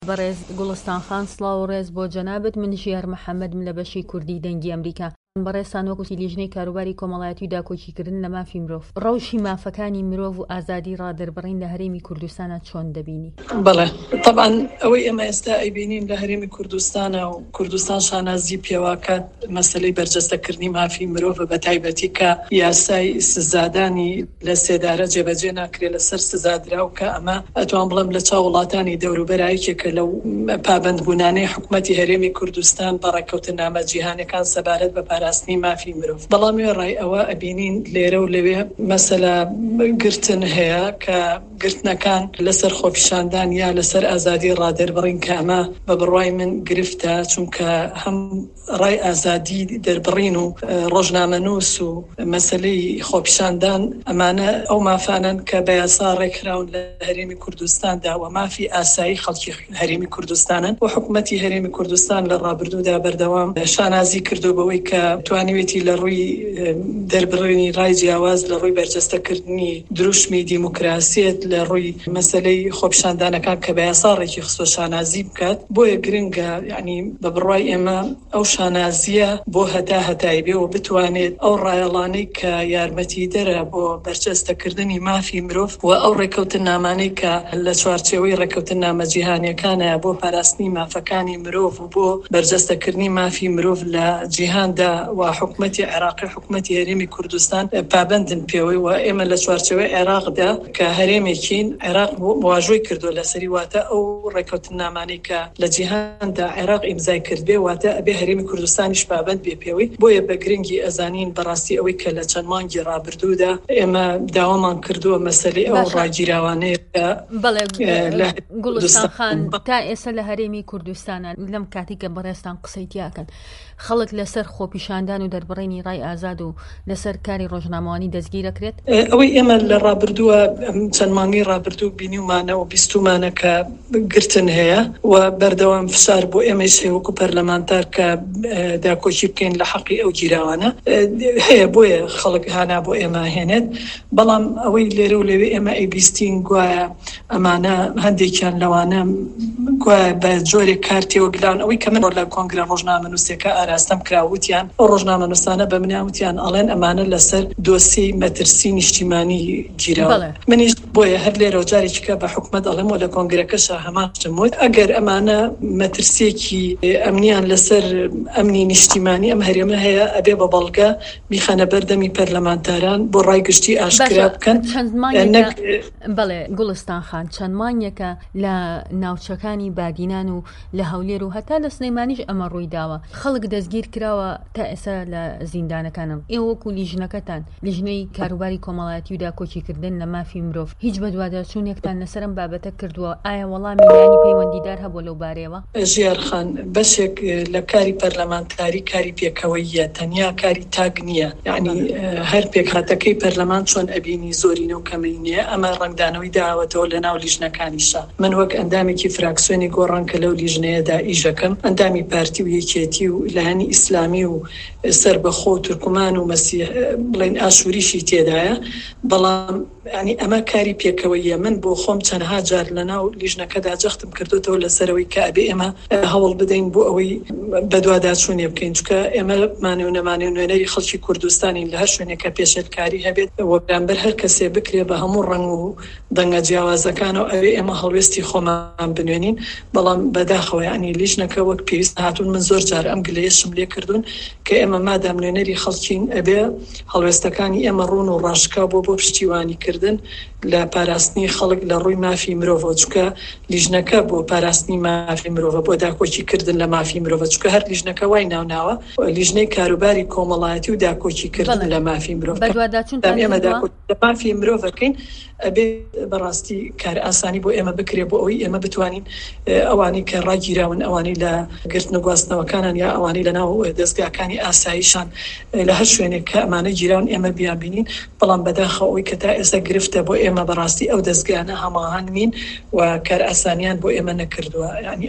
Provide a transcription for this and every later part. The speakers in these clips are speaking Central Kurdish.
بەڕێز گوڵستان خان سڵاو و ڕێز بۆ جەنابەت من ژیار محەممەدم لە بەشی کوردی دەنگی ئەمریکا بەڕێستان وەکوتی لیژنەی کاروباری کۆمەڵایەتی و داکۆکیکردن لە مافی مرۆڤ ڕەوشی مافەکانی مرۆڤ و ئازادی ڕادەربڕین لە هەرێمی کوردستانە چۆن دەبینی؟ بەڵێ طبعاً ئەوەی ئێمە ئێستا ئەیبینین لە هەرێمی کوردستانە و کوردستان شانازی پێواکات مەسەلەی بەرجەستەکردنی مافی مرۆڤ بە تایبەتی کە یاسای سزادانی لە سێدارە جێبەجێ ناکرێت لەسەر سزادراو کە ئەمە ئەتوان بڵم لە چاو وڵاتانی دەوروبەرایەکێکە لەو پابەندبوونانەی حکوومەتی هەرێمی کوردستان بەڕێکەوتنامە جیهانیەکان سەبارەت بە پاراستنی مافی مرۆڤ. بەڵام ڕای ئەوە ئەبینین لێرە و لەوێ مەسەلە گرتن هەیە کە گرتنەکان لەسەر خۆپیشاندان یا لەسەر ئازادی ڕادەربڕین کە ئەمە بە بڕوای من گرفتە، چونکە هەم ڕای ئازادی دەربڕین و ڕۆژنامەنووس و مەسەلەی خۆپیشاندان ئەمانە ئەو مافانن کە بە یاسا ڕێکراون لە هەرێمی کوردستاندا و مافی ئاسایی خەڵکی هەرێمی کوردستانن و حکوومەتی هەرێمی کوردستان لە ڕابردوودا بەردەوام شانازی کردو بەوەی کە توانیوێتی لە ڕووی دەربڕینی ڕای جیاواز لە ڕووی بەرجەستەکردنی دروشمی دیموکراسیت لە ڕووی مەسەلەی خۆپیشاندانەکان کە بە یاسا ڕێکی خستۆ شانازی بکات. بۆیە گرنگە یعنی بە بڕوای ئێمە ئەو شانازیە بۆ هەتایی بێ و بتوانێت ئەو ڕایەڵانەی کە یارمەتی دەرە بۆ بەرجەستەکردنی مافی مرۆڤ و ئەو ڕێکەوتنامانەی کە لە چوارچێوەی ڕێکەوتنامە جیهانیەکانە بۆ پاراستنی مافەکانی مرۆڤ و بۆ بەرجەستەکردنی مافی مرۆڤ لە جیهاندا و حکوومەتی عێراقی حکوومەتی هەرێمی کوردستان پابەندن پێوەی و ئێمە لە چوارچێوەی عێراقدا کە هەرێمێکین عێراق واژۆی کردو لەسەری واتە ئەو ڕێکەوتنامانەی کە لە جیهاندا عێراق ئیمزای کردبێ واتە ئەبێ هەرێمی کوردستانیش پابەند بێ پێوەی. بۆیە بە گرنگی ئەزانین بەڕاستی ئێوەی کە لە چەند مانگی ڕابردوودا ئێمە داوامان کردووە مەسەلەی ئەو ڕاگیراوانەیە بەڵێ گوڵستان خان تا ئێستا لە هەرێمی کوردستانە لەم کاتێککە بەڕێستان قسەی تیاکەن خەڵک لەسەر خۆپیشاندان و دەربڕینی ڕای ئازاد و لەسەر کاری ڕۆژنامەوانی دەستگیرەکرێت. ئەوەی ئێمە لە ڕابردووە چەند مانگی ڕابردوو بینیومانە و بیستومانە کە گرتن هەیە و بەردەوام فشار بۆ ئێمەش وەکو پەرلەمانتار کە داکۆکی بکەین لە حەقی ئەو گیراوانە هەیە، بۆیە خەڵک هانا بۆ ئێمە هێنێت. بەڵام ئەوەی لێرە و لەوێ ئێمە ئەیبیستین گوایە ئەمانە هەندێکیان لەوانە گوایە بە جۆرێک کارتێوە گلان ئەوەی کە من لە کۆنگرە ڕۆژنامەنووسەکە ئاراستەم کراوتیان ئەو ڕۆژنامەنووسانە بە منیاوتیان ئەڵێن ئەمانە لەسەر دۆسی مەترسی نیشتیمانی گیرەوە. منیش بۆیە هەر لێرە جارێکی کە بە حکومەت ئەڵێم و لە کۆنگرەکەشە هەماشتموت ئەگەر ئەمانە مەترسێکی ئەمنیان لەسەر ئەمنی نیشتیمانی ئەم هەرێمە هەیە ئەبێ بە بەڵگە میخەنە بەردەمی پەرلەمانتاران بۆ ڕای گشتی ئاشکرا بکەن. بەڵێ گوڵستان خان چەند مانگێکە لە ناوچەکانی بادینان و لە هەولێر و هەتا لە سلەیمانیش ئەمە ڕووی داوە خەڵک دەستگیر کراوە تا ئێستا لە زیندانەکانم. ئێوە وەکو لیژنەکەتان لیژنەی کاروباری کۆمەڵایەتی و داکۆکیکردن لە مافی مرۆڤ هیچ بەدواداچوونێکتان لەسەرم بابەتە کردووە؟ ئایا وەڵامی یانی پەیوەندیدار هەبوو لەو بارەیەوە؟ ژیار خان بەشێک لە کاری پەرلەمانتاری کاری پێکەوەیە، تەنیا کاری تاگ نییە. یعنی هەر پێکهاتەکەی پەرلەمان چۆن ئەبینی زۆرینە و کەمەی نییە ئەمە ڕنگدانەوەی داوەتەوە لە ناو لیژنەکانیشە. من وەک ئەندامێکی فراکسیۆنی گۆڕانکە لەو لیژنەیەدا ئیژەکەم ئەندامی پارتی و یەکێتی و لایەنی ئیسلامی و سەربەخۆ تورکمان و مەسیح بڵین ئاشوریشی تێدایە. بەڵام ینی ئەمە کاری پێکەوەیە. من بۆ خۆم چەندها جار لە ناو لیژنەکەدا جەختم کردوتەوە لەسەرەوەی کە ئەبێ ئێمە هەوڵ بدەین بۆ ئەوەی بەدواداچوونێ بکەین، چونکە ئێمە مانێ و نەمانێ و نوێنەری خەڵکی کوردستانی لە هەر شوێنێکە پێشێتکاری هەبێت و بەرامبەر هەر کەسێ بکرێ بە هەموو ڕنگ و دەنگە جیاوازەکانەوە ئەوێ ئێمە هەڵوێستی خۆمان بنوێنین. بەڵام بەداخەوە ینی لیژنەکە وەک پێویست هاتوون من زۆر جار ئەم گلەیەشم لێ کردوون کە ئێمە مادام نوێنەری خەڵکین ئەبێ هەڵوێستەکانی ئێمە ڕوون و ڕاشکا بۆ پشتیوانیکردن لە پاراستنی خەڵک لە ڕووی مافی مرۆڤ، چونکە لیژنەکە بۆ پاراستنی مافی مرۆڤ بۆ داکۆکیکردن لە مافی مرۆڤ، چونکە هەر لیژنەکە وای ناوناوە لیژنەی کاروباری کۆمەڵایەتی و داکۆکیکردن لە مافی مرۆڤ. ئێمە مافی مرۆڤەکەین ئەبێ بەڕاستی کار ئاسانی بۆ ئێمە بکرێ بۆ ئەوەی ئێمە بتوانین ئەوانەی کە ڕاگیراون ئەوانەی لە گرتن و گواستنەوەکانان یا ئەوانەی لە ناو دەستگاکانی ئاساییشان لە هەر شوێنێک کە ئەمانە گیراون ئێمە بیانبینین. بەڵام بەداخەوە ئەوەی کە تا ئێستا گرفتە بۆ ئێمە بەڕاستی ئەو دەستگانە هەماهەنگین و کار ئاسانیان بۆ ئێمە نەکردووە.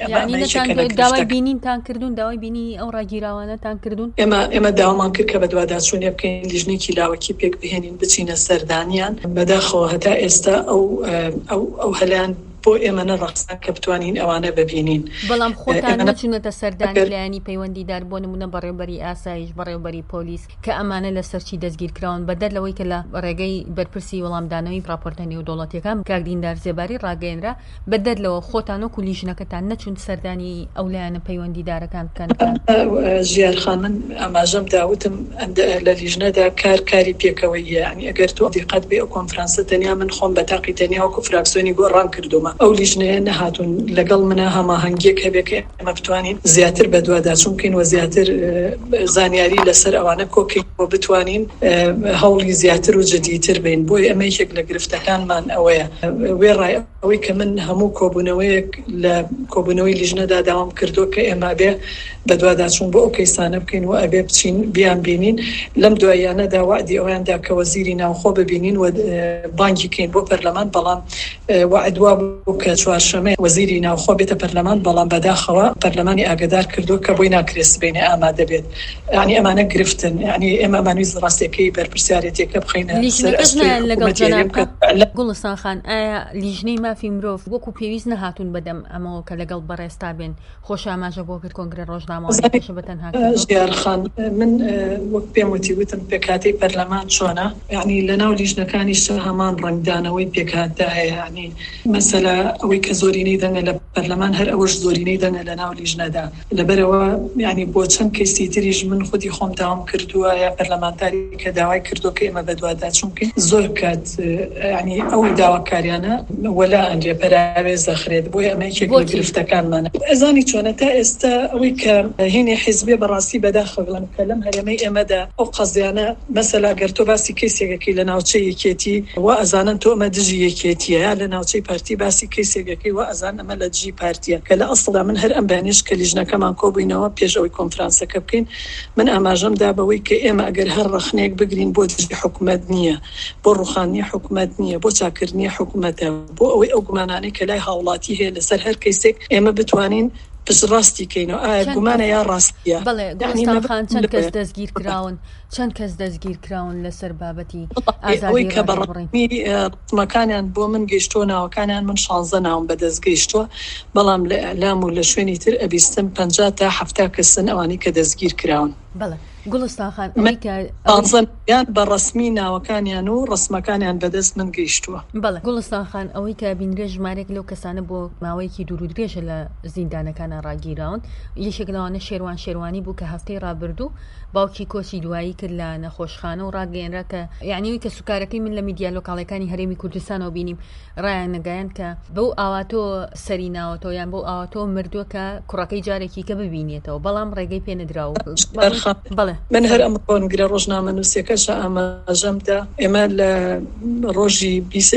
داوای بینینتان کردوون، داوای بینی ئەو ڕاگیراوانەتان کردوون؟ ئێمە داوامان کرد کە بەدواداچوونێ بکەین لیژنێکی لاوەکی پێک بهێنین بچینە سەردانیان. بەداخەوە هەتا ئێستا ئەو هەلان بۆ ئێمە نەڕەخسان کە بتوانین ئەوانە ببینین. بەڵام خۆتان نەچونەتە سەردانی لایەنی پەیوەندیدار بۆ نمونە بەڕێوەبەری ئاسایش، بەڕێوەبەری پۆلیس کە ئەمانە لە سەرچی دەستگیرکراون بەدەر لەوەی کە لە ڕێگەی بەرپرسی وەڵامدانەوەی راپۆرتە نێودەوڵەتیەکان کاک دیندار زێباری ڕاگەیەنرا، بەدەر لەوە خۆتان وەکو لیژنەکەتان نەچون سەردانی ئەو لایەنە پەیوەندیدارەکان بکەن. ژیارخان من ئاماژەم داوتم لە لیژنەدا کاری پێکەوەیە، یعنی ئەگەر تۆ دقت بێ ئەو کۆنفرانسە تەنیا من خۆم بە تاقی تەنیا وەکو فراکسیۆنی گۆڕان کردومە. ئەو لیژنەیە نەهاتون لەگەڵ منە هەماهەنگیەک هەبێ کە ئێمە بتوانین زیاتر بە دوواداچوون بکەین و زیاتر زانیاری لەسەر ئەوانە کۆکەین بۆ بتوانین هەوڵی زیاتر و جدیتر بین. بۆی ئەمە یەکێک لە گرفتەکانمان ئەوەیە. وێڕای ئەوەی کە من هەموو کۆبوونەوەیەک لە کۆبوونەوەی لیژنەدا داوام کردو کە ئێمە بێ بە دوواداچوون بۆ ئەو کەیسانە بکەین و ئەبێ بچین بیان بینین. لەم دوایانەدا وعدی ئەویاندا کە وەزیری ناوخۆ ببینین و بانگی کەین بۆ پەرلەمان، بەڵام وعدوا بوو کە چوارشەمە وەزیری ناوخۆ بێتە پەرلەمان، بەڵام بەداخەوە پەرلەمانی ئاگادار کردو کە بۆی ناکرێت سبەینێ ئامادە بێت. یعنی ئەمانە گرفتن، یعنی ئێمە ئەمانویست ڕاستیەکەی بەرپرسیارەتێکە بخەینە گوڵستان خان. ئایا لیژنەی مافی مرۆڤ وەکو پێویست نەهاتون بەدەم ئەمەوە کە لەگەڵ بەڕێستا بێن خۆش ئاماژە بۆ کرد کۆنگرە ڕۆژنامەوەی بەتەنها؟ ژیارخان من وەک پێم وتی وتم پێکاتی پەرلەمان چۆنە، یعنی لەناو لیژنەکانی هەمان ڕنگدانەوەی پێکاتدا هەیە. یعنی مەسەلە ئەوەی کە زۆرینەی دەنگە لە پەرلەمان هەر ئەوەش زۆرینەی دەنگە لەناو لیژنەدا. لەبەرەوە یعنی بۆ چەند کەیسی تریش من خودی خۆم داوام کردووە یا پەرلەمانتاری کە داوای کردو کە ئێمە بە دوواداچوون بکەین زۆر کات یعنی ئەو داواکاریانە وەلا ئەنجێ پەراوێ زەخرێت. بۆی ئەمە یەکێک لە گرفتەکانمانە. ئەزانی چۆنە تا ئێستا ئەوەی کە هینی حیزبێ بەڕاستی بەداخەو بڵم کە لەم هەرێمەی ئێمەدا ئەو قەزیانە مەسەلا گەر تۆ باسی کەیسێکەکەی لە ناوچەی یەکێتی و ئەزانن تۆ ئەمە دژی یەکێتیە، یا لە ناوچەی پارتی باسی کەیسێکەکەی و ئەزان ئەمە لە دژی پارتیە، کە لە ئەسڵدا من هەر ئەم بانێش کە لیژنەکەمان کۆبووینەوە پێش ئەوەی کۆنفرانسەکە بکەین من ئاماژەم دا بەوەی کە ئێمە ئەگەر هەر ڕەخنێک بگرین بۆ دژی حکومەت نییە، بۆ ڕوخانی حکومەت نییە، بۆ چاکردنی حکومەتە، بۆ ئەوەی ئەو گومانانەی کە لای هاوڵاتی هەیە لەسەر هەر کەیسێک ئێمە بتوانین پشڕاستی کەینەوە. ئایا گومانە یا ڕاستیە؟ بەڵێ گوڵستان خان چەند کەس دەستگیر کراون، چەند کەس دەستگیر کراون لەسەر بابەتی ئازادی کە بەڕێمی ڕتمەکانیان بۆ من گەیشتۆ ناوەکانیان من 16 ناوم بەدەست گەیشتووە، بەڵام لە ئەلام و لە شوێنی تر ئەبیستم 50 تا 70 کەسن ئەوانی کە دەستگیر کراون. بەڵێ گوڵستان خان یان بە ڕسمی ناوەکانیان و ڕسمەکانیان بەدەست من گەیشتووە. بەڵێ گوڵستان خان ئەوەی کە بینرێ ژمارێک لەو کەسانە بۆ ماوەیەکی دوور و درێژە لە زیندانەکانە ڕاگیراون. یەکێک لەوانە شێروانی بوو کە هەفتەی ڕابردوو باوکی کۆچی دوایی کرد لە نەخۆشخانە و ڕاگەیەنرا کە یعنیوی کە سوکارەکەی من لە میدیا لۆکاڵەکانی هەرێمی کوردستانەوە بینیم ڕایان نەگەیان کە بەو ئاواتۆ سەری ناوەتەوە یان بۆ ئاواتۆ مردووە کە کوڕەکەی جارێکی کە ببینێتەوە، بەڵام ڕێگەی پێ نەدراوە. بەڵێ من هەر ئەم کۆنگرە ڕۆژنامە نووسەکەش ئاماژەمدا ئێمە لە ڕۆژی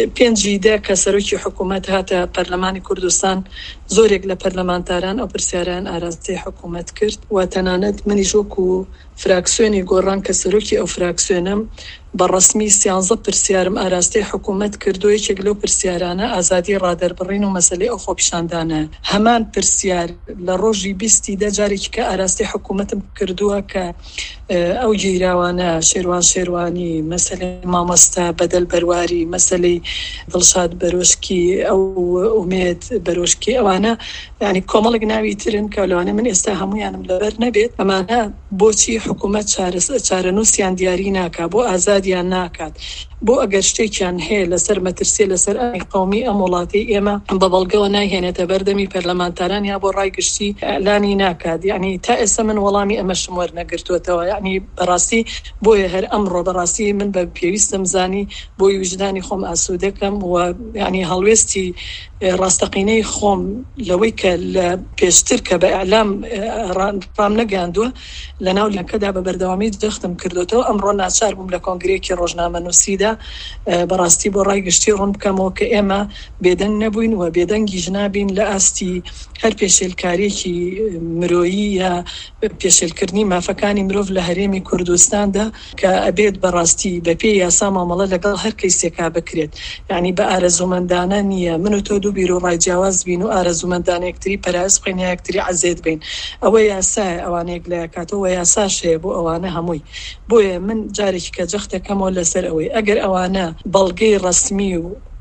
5 کە سەرۆکی حکوومەت هاتە پەرلەمانی کوردستان زۆرێک لە پەرلەمانتاران ئەو پرسیاران ئاراستەی حکوومەت کرد و تەنانەت منیش وەکو فراکسیۆنی گۆڕان کە سەرۆکی ئەو فراکسیۆنم بەڕسمی 13 پرسیارم ئاراستەی حکوومەت کردو. یەکێک لەو پرسیارانە ئازادی ڕادەربڕین و مەسەلەی ئەو خۆپیشاندانە. هەمان پرسیار لە ڕۆژی 20 جارێکی کە ئاراستەی حکوومەتم کردووە کە ئەو گیراوانە شێروانی مەسەلەی مامۆستا بەدەل بەرواری، مەسەلەی دڵشاد بەرۆشکی، ئەو ئومێد بەرۆشکی، ئەوانە یعنی کۆمەڵک ناوی ترن کە لەوانە من ئێستا هەمویانم لەبەر نەبێت. ئەمانە بۆچی حکوومەت چارەنووسیان دیاری ناکات، بۆ ئازادیان ناکات، بۆ ئەگەر شتێکیان هەیە لەسەر مەترسیە لەسەر ئەمی قەومی ئەم وڵاتی ئێمە بە بەڵگەوە ناهێنێتە بەردەمی پەرلەمانتاران یا بۆ ڕایگشتی ئەلانی ناکات. یعنی تا ئێستا من وەڵامی ئەمەشم وەرنەگرتووەتەوە. یعنی بەڕاستی بۆیە هەر ئەمڕۆ بەڕاستی من بە پێویستم زانی بۆی وجدانی خۆم ئاسوودەکەم و یعنی هەڵوێستی ڕاستەقینەی خۆم لەوەی کە لە پێشتر کە بە ئەعلام ڕام نەگەاندووە لە ناو لەکەدا بە بەردەوامی جەختم کردوتەوە. ئەمڕۆ ناچار بووم لە کۆنگرێکی ڕۆژنامە نووسیدا بەڕاستی بۆ ڕایگشتی ڕوون بکەمەوە کە ئێمە بێدەنگ نەبووین و بێدەنگیش نابین لە ئاستی هەر پێشێلکارێکی مرۆیی یا پێشێلکردنی مافەکانی مرۆڤ لە هەرێمی کوردستاندا کە ئەبێت بەڕاستی بەپێی یاسا مامەڵە لەگەڵ هەر کەیسێکا بکرێت. یعنی بە ئارەزومەندانە نییە من و تۆ دوو بیر و ڕایجیاواز بین و ئارەزومەندانەیەکتری پەرایز بخەین یەکتری عەزێت بین. ئەوە یاسایە، ئەوانەیەک لە کاتەوە یاساش هەیە بۆ ئەوانە هەمووی. بۆیە من جارێکی کە جەختەکەمەوە لەسەر ئەوەی ئەگەر ئەوانە بەڵگەی ڕەسمی و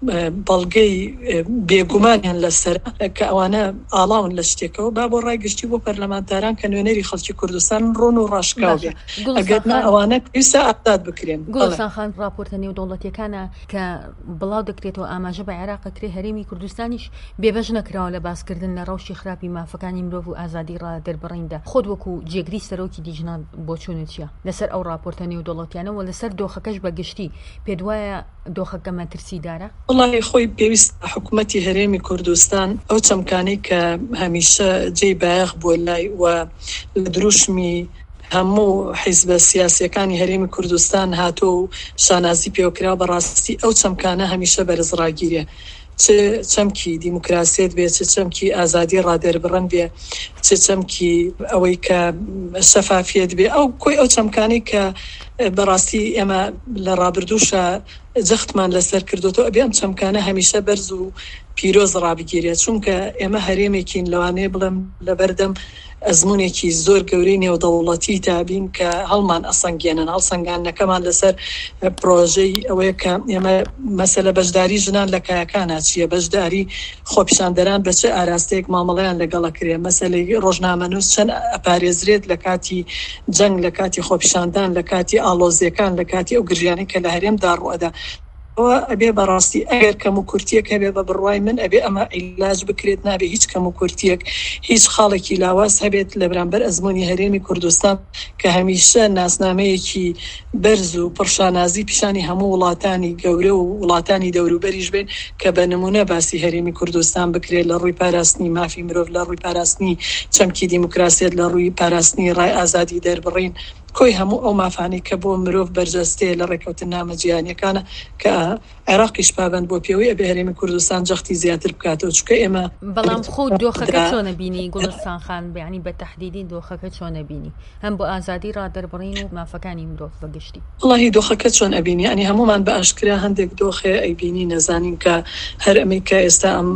بەڵگەی بێگومانیان لەسەر کە ئەوانە ئاڵاون لە شتێکەوە با بۆ ڕایگەشتی بۆ پەرلەمانتاران کە نوێنەری خەڵکی کوردستان ڕۆن و ڕاشکاو بێ ئەگەرنا ئەوانە پێویستە ئازاد بکرێن. گوڵستان خان راپۆرتە نێودەوڵەتیەکانە کە بڵاو دەکرێتەوە ئاماژە بە عێراقەکرێ هەرێمی کوردستانیش بێبەش نەکراوە لە باسکردن لە ڕەوشی خراپی مافەکانی مرۆڤ و ئازادی ڕادەربڕیندا. خۆت وەکو جێگری سەرۆکی دیژنان بۆ چوونت چییە لەسەر ئەو راپۆرتە نێودەوڵەتیانەوە لەسەر دۆخەکەش بەگشتی پێت وایە دۆخەکە مەترسیدارە؟ وڵی خۆی پێویست حکوومەتی هەرێمی کوردستان ئەو چەمکانەی کە هەمیشە جێی بایەخ بۆ لای و لە دروشمی هەموو حیزبە سیاسیەکانی هەرێمی کوردستان هاتۆ و شانازی پێوەکرا بەڕاستی ئەو چەمکانە هەمیشە بەرزڕاگیرێ، چ چەمکی دیموکراسیت بێ، چ چەمکی ئازادی ڕادێربڕن بێ، چ چەمکی ئەوەی کە شەفافیت بێ، ئەو کۆی ئەو چەمکانی کە بەڕاستی ئێمە لە ڕابردووشە جەختمان لەسەر کردوەوە ئەبێ ئەم چەمکانە هەمیشە بەرز و پیرۆز ڕابگیرێت، چونکە ئێمە هەرێمێکین لەوانەیە بڵێم لەبەردەم ئەزمونێکی زۆر گەورەی نێودەوڵەتی تابین کە هەڵمان ئەسەنگێنن، هەڵسەنگانەکەمان لەسەر پرۆژەی ئەوەیە کە ئێمە مەسەلە بەشداری ژنان لە کایەکانە چییە، بەشداری خۆپیشاندەران بە چه ئاراستەیەک مامەڵەیان لەگەڵەکرێ، مەسەلەی ڕۆژنامەنووس چەند ئەپارێزرێت لە کاتی جەنگ، لە کاتی خۆپیشاندان، لە کاتی ئاڵۆزیەکان، لە کاتی ئەو گرژیانەی کە لە هەرێمدا ڕوئەدا. ئەوە ئەبێ بەڕاستی ئەگەر کەم و کورتیەک هەبێ بە بڕوای من ئەبێ ئەمە عیلاج بکرێت، نابێ هیچ کەم و کورتیەک هیچ خاڵێکی لاواز هەبێت لە بەرامبەر ئەزمموی هەرێمی کوردستان کە هەمیشە ناسنامەیەکی بەرز و پڕشانازی پیشانی هەموو وڵاتانی گەورە و وڵاتانی دەوروبەریش بێن کە بە نمونە باسی هەرێمی کوردستان بکرێت لە ڕووی پاراستنی مافی مرۆڤ، لە ڕووی پاراستنی چەمکی دیموکراسیت، لە ڕووی پاراستنی ڕای ئازادی دەربڕین، کۆی هەموو ئەو مافانی کە بۆ مرۆڤ بەرجەستەیە لە ڕێکەوتن نامەجییانەکانە کە عێراقیش پابند بۆ پێوەی ئەبێ هەرێمی کوردستان جەختی زیاتر بکاتەوە، چونکە ئێمە بەڵام خۆ دۆخەکە چۆنە بینی گوڵستان خان، بەیانی بە تەحدیدی دۆخەکە چۆنە بینی هەم بۆ ئازادی ڕادەربڕین و مافەکانی مرۆڤ بەگشتی؟ وڵی دۆخەکە چۆن ئەبینی؟ ئەنی هەمومان بە ئاشکرا هەندێک دۆخێ ئەیبینی نەزانین کە هەر ئەمەی کە ئێستا ئەم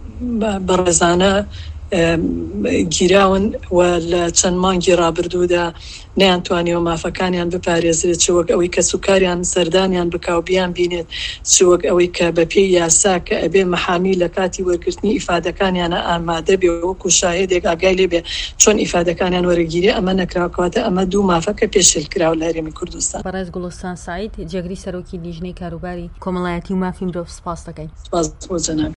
بەڕێزانە گیراون و لە چەند مانگی ڕابردوودا نەیانتوانیەوە مافەکانیان بپارێزرێت، چ وەک ئەوەی کە سوکاریان سەردانیان بکاوبیان بینێت، چ وەک ئەوەی کە بە پێی یاسا کە ئەبێ مەحامی لە کاتی وەرگرتنی ئیفادەکانیانە ئامادە بێ وەکو شاهێدێک ئاگای لێ بێ چۆن ئیفادەکانیان وەرەگیری، ئەمە نەکراوەکەواتە ئەمە دوو مافەکە پێشێل کراوە لە هەرێمی کوردستان. بەڕێز گوڵستان سعید، جێگری سەرۆکی لیژنەی کاروباری کۆمەڵایەتی و مافی مرۆڤ، سپاس دەکەین. سپاس بۆ جەناب.